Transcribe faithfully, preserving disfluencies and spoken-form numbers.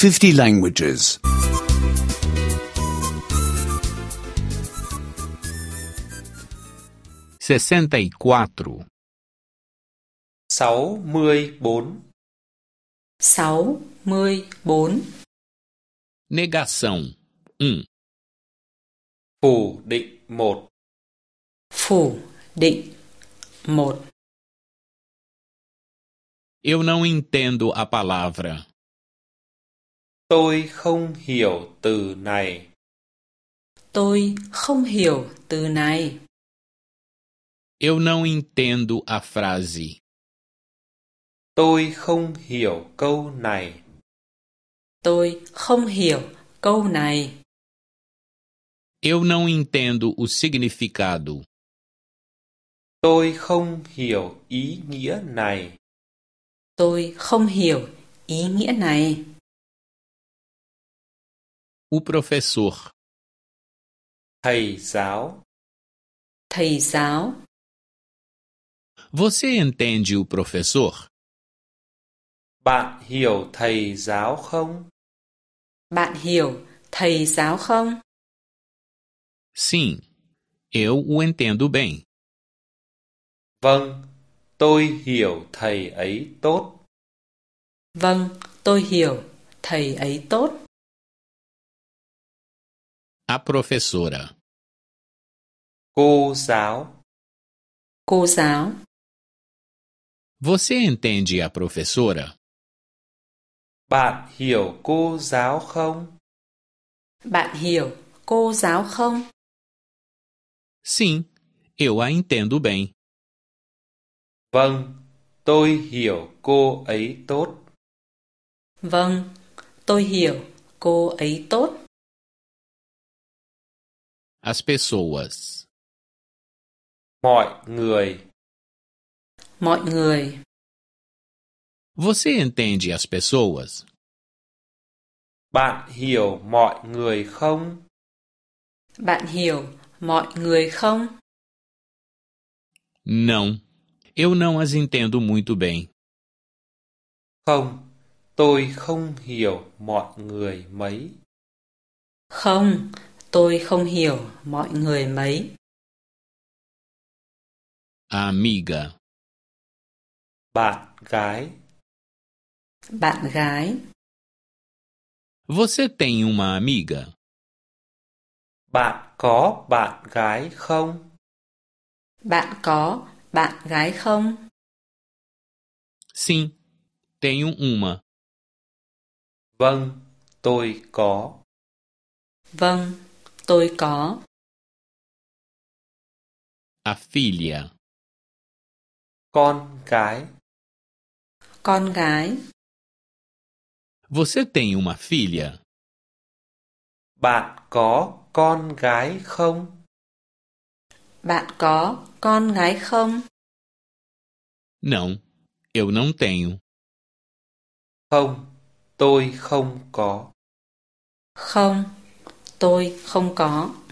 fifty languages. sessenta e quatro. sáu mươi bốn. sáu mươi bốn. Negação. um. Phủ định một. Phủ định một. Eu não entendo a palavra. Tôi không hiểu từ này. Tôi không hiểu từ này. Eu não entendo a frase. Tôi không hiểu câu này. Tôi không hiểu câu này. Eu não entendo o significado. Tôi không hiểu ý nghĩa này. Tôi không hiểu ý nghĩa này. O professor. Thầy giáo. Thầy giáo. Você entende o professor? Bạn hiểu thầy giáo không? Bạn hiểu thầy giáo không? Sim, eu o entendo bem. Vâng, tôi hiểu thầy ấy tốt. Vâng, tôi hiểu thầy ấy tốt. A professora. Cô giáo. Cô giáo. Você entende a professora? Bạn hiểu cô giáo không? Bạn hiểu cô giáo không? Sim, eu a entendo bem. Vâng, tôi hiểu cô ấy tốt. Vâng, tôi hiểu cô ấy tốt. As pessoas. Mọi người. Mọi người. Você entende as pessoas? Bạn hiểu mọi người không? Bạn hiểu mọi người không? Não, eu não as entendo muito bem. Không, tôi không hiểu mọi người mấy. Không, tôi không hiểu mọi người mấy. A amiga. Bạn gái. Bạn gái. Você tem uma amiga? Bạn có bạn gái không? Bạn có bạn gái không? Sim, tenho uma. Vâng, tôi có. Vâng, tôi có. A filha. Con gái. Con gái. Você tem uma filha? Bạn có con gái không? Bạn có con gái không? Não, eu não tenho. Không, tôi không có. Không, tôi không có.